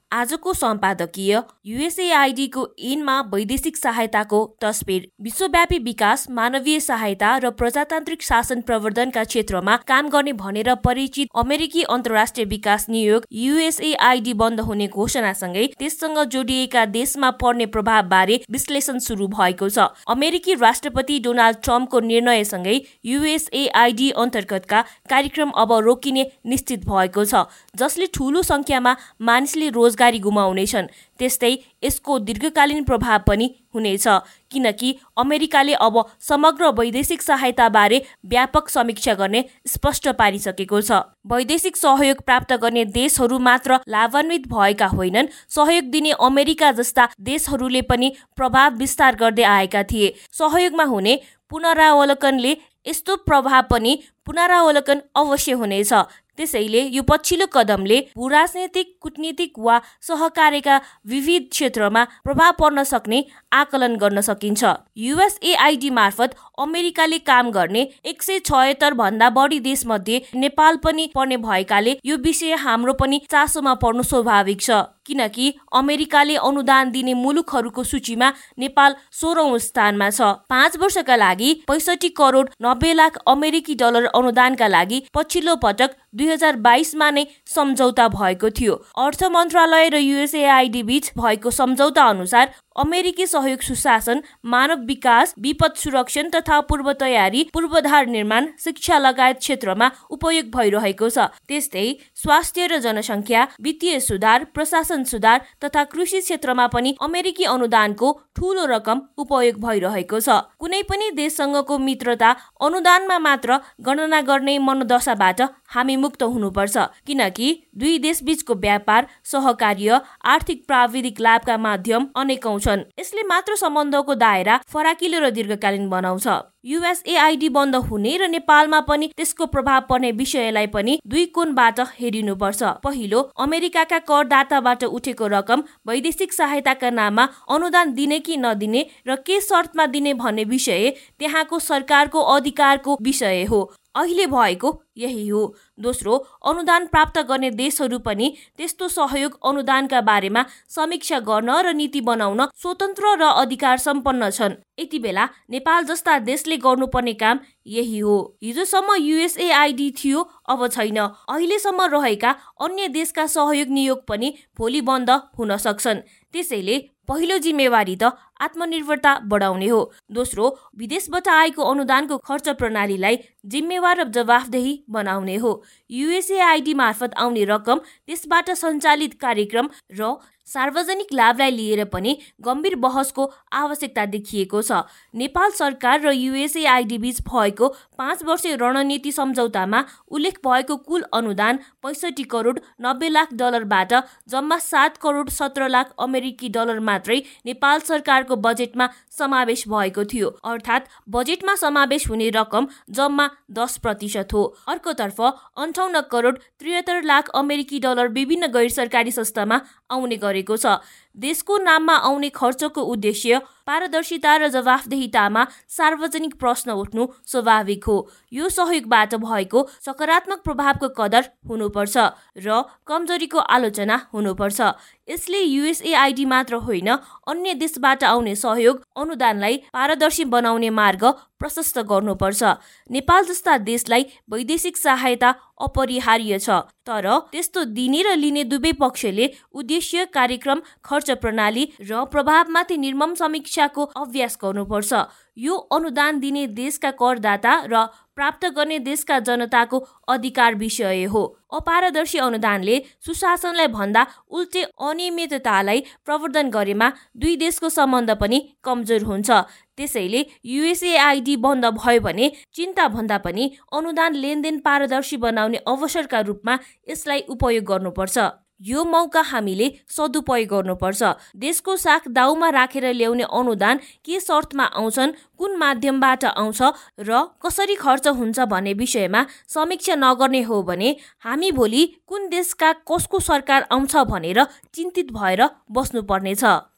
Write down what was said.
आजको सम्पादकीय युएसएआइडीको ऐनमा वैदेशिक सहायताको तस्बिर। विश्वव्यापी विकास, मानवीय सहायता र प्रजातान्त्रिक शासन प्रवर्धनका क्षेत्रमा काम गर्ने भनेर परिचित अमेरिकी अन्तर्राष्ट्रिय विकास नियोग युएसएआइडी बन्द हुने घोषणासँगै त्यससँग जोडिएका देशमा पर्ने प्रभावबारे विश्लेषण सुरु भएको छ। अमेरिकी राष्ट्रपति डोनाल्ड ट्रम्पको निर्णयसँगै युएसएआइडी अन्तर्गतका कार्यक्रम अब रोकिने निश्चित भएको छ, जसले ठूलो संख्यामा मानिसले रोजगारी गुमाउनेछन्। त्यस्तै यसको दीर्घकालीन प्रभाव पनि हुनेछ, किनकि अमेरिकाले अब समग्र वैदेशिक सहायताबारे व्यापक समीक्षा गर्ने स्पष्ट पारिसकेको छ। वैदेशिक सहयोग प्राप्त गर्ने देशहरू मात्र लाभान्वित भएका होइनन्, सहयोग दिने अमेरिका जस्ता देशहरूले पनि प्रभाव विस्तार गर्दै आएका थिए। सहयोगमा हुने पुनरावलोकनले यस्तो प्रभाव पनि पुनरावलोकन अवश्य हुनेछ। त्यसैले यो पछिल्लो कदमले भूराजनीतिक, कूटनीतिक वा सहकार्यका विविध क्षेत्रमा प्रभाव पर्न सक्ने आकलन गर्न सकिन्छ। युएसएआइडी मार्फत अमेरिकाले काम गर्ने 176 भन्दा बढी देशमध्ये नेपाल पनि पर्ने भएकाले यो विषय हाम्रो पनि चासोमा पर्नु स्वाभाविक छ, किनकि अमेरिकाले अनुदान दिने मुलुकहरूको सूचीमा नेपाल 16औं स्थानमा छ। 5 वर्षका लागि 65 करोड 90 लाख अमेरिकी डलर अनुदानका लागि पछिल्लो पटक 2022 मा नै सम्झौता भएको थियो। अर्थ मन्त्रालय र युएसएआइडी बीच भएको सम्झौता अनुसार अमेरिकी सहयोग सुशासन, मानव विकास, विपद सुरक्षण तथा पूर्व तयारी, पूर्वाधार निर्माण, शिक्षा लगायत क्षेत्रमा उपयोग भइरहेको छ। त्यस्तै स्वास्थ्य र जनसङ्ख्या, वित्तीय सुधार, प्रशासन सुधार तथा कृषि क्षेत्रमा पनि अमेरिकी अनुदानको ठूलो रकम उपयोग भइरहेको छ। कुनै पनि देशसँगको मित्रता अनुदानमा मात्र गणना गर्ने मनोदशाबाट हामी मुक्त हुनुपर्छ, किनकि दुई देशबीचको व्यापार, सहकार्य, आर्थिक प्राविधिक लाभका माध्यम अनेकौं छन्। यसले मात्र सम्बन्धको दायरा फराकिलो र दीर्घकालीन बनाउँछ। युएसएआइडी बन्द हुने र नेपालमा पनि त्यसको प्रभाव पर्ने विषयलाई पनि दुई कोणबाट हेरिनुपर्छ। पहिलो, अमेरिकाका करदाताबाट उठेको रकम वैदेशिक सहायताका नाममा अनुदान दिने कि नदिने र के शर्तमा दिने भन्ने विषय त्यहाँको सरकारको अधिकारको विषय हो। अहिले भएको यही हो। दोस्रो, अनुदान प्राप्त गर्ने देशहरू पनि त्यस्तो सहयोग अनुदानका बारेमा समीक्षा गर्न र नीति बनाउन स्वतन्त्र र अधिकार सम्पन्न छन्। यति बेला नेपाल जस्ता देशले गर्नुपर्ने काम यही हो। हिजोसम्म युएसएआइडी थियो, अब छैन। अहिलेसम्म रहेका अन्य देशका सहयोग नियोग पनि भोलि बन्द हुन सक्छन्। त्यसैले पहिलो जिम्मेवारी त आत्मनिर्भरता बढाउने हो। दोस्रो, विदेशबाट आएको अनुदानको खर्च प्रणालीलाई जिम्मेवार र जवाफदेही बनाउने हो। युएसएआइडी मार्फत आउने रकम, त्यसबाट सञ्चालित कार्यक्रम र सार्वजनिक लाभलाई लिएर पनि गम्भीर बहसको आवश्यकता देखिएको छ। नेपाल सरकार र युएसएआइडी बीच भएको 5 वर्षे रणनीति सम्झौतामा उल्लेख भएको कुल अनुदान 65 करोड 90 लाख डलरबाट जम्मा 7 करोड 17 लाख अमेरिकी डलर मात्रै नेपाल सरकारको बजेटमा समावेश भएको थियो। अर्थात् बजेटमा समावेश हुने रकम जम्मा 10% हो। अर्कोतर्फ 58 करोड 73 लाख अमेरिकी डलर विभिन्न गैर सरकारी संस्थामा आउने गरेको छ। देशको नाममा आउने खर्चको उद्देश्य पारदर्शिता र जवाफदेहितामा सार्वजनिक प्रश्न उठ्नु स्वाभाविक हो। यो सहयोगबाट भएको सकारात्मक प्रभावको कदर हुनुपर्छ र कमजोरीको आलोचना हुनुपर्छ। यसले युएसएआइडी मात्र होइन, अन्य देशबाट आउने सहयोग अनुदानलाई पारदर्शी बनाउने मार्ग प्रशस्त गर्नुपर्छ। नेपाल जस्ता देशलाई वैदेशिक सहायता अपरिहार्य छ, तर त्यस्तो दिने र लिने दुवै पक्षले उद्देश्य, कार्यक्रम, खर्च प्रणाली र प्रभावमाथि निर्मम समीक्षाको अभ्यास गर्नुपर्छ। यो अनुदान दिने देशका करदाता र प्राप्त गर्ने देशका जनताको अधिकार विषय हो। अपारदर्शी अनुदानले सुशासनलाई भन्दा उल्टे अनियमिततालाई प्रवर्धन गरेमा दुई देशको सम्बन्ध पनि कमजोर हुन्छ। त्यसैले युएसएआइडी बन्द भयो भने चिन्ता भन्दा पनि अनुदान लेनदेन पारदर्शी बनाउने अवसरका रूपमा यसलाई उपयोग गर्नुपर्छ। यो मौका हामीले सदुपयोग गर्नुपर्छ। देशको साख दाउमा राखेर ल्याउने अनुदान के शर्तमा आउँछन्, कुन माध्यमबाट आउँछ र कसरी खर्च हुन्छ भन्ने विषयमा समीक्षा नगर्ने हो भने हामी भोलि कुन देशका कसको सरकार आउँछ भनेर चिन्तित भएर बस्नुपर्नेछ।